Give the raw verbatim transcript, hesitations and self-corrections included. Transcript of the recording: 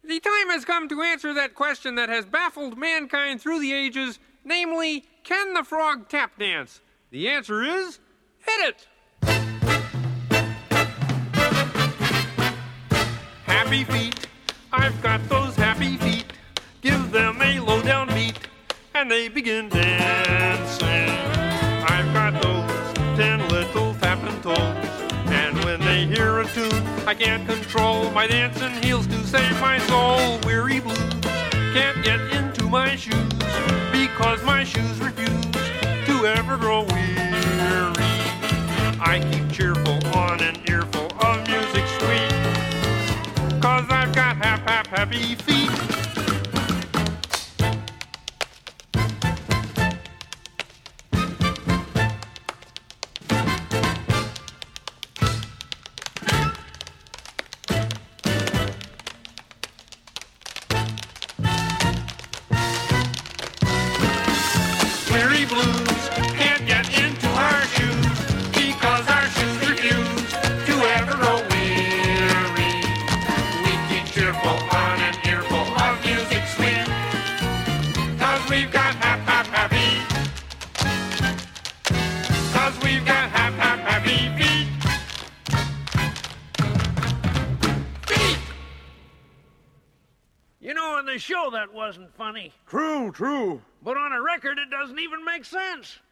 The time has come to answer that question that has baffled mankind through the ages, namely, can the frog tap dance? The answer is, hit it! Happy feet, I've got those happy feet. Give them a low-down beat, and they begin dancing. I've got those ten little tapping toes, and when they hear a tune, I can't control my dancing heels to save my soul. Weary blues can't get into my shoes, because my shoes refuse to ever grow weary. I keep cheerful on an earful of music sweet, cause I've got hap, hap, happy feet. Weary blues can't get into our shoes, because our shoes refuse to ever grow weary. We keep cheerful on an earful of music sweet, cause we've got hap, hap, happy. Cause we've got hap, hap, happy feet. Feet! You know, on the show that wasn't funny. True, true. But on a record, it doesn't even make sense.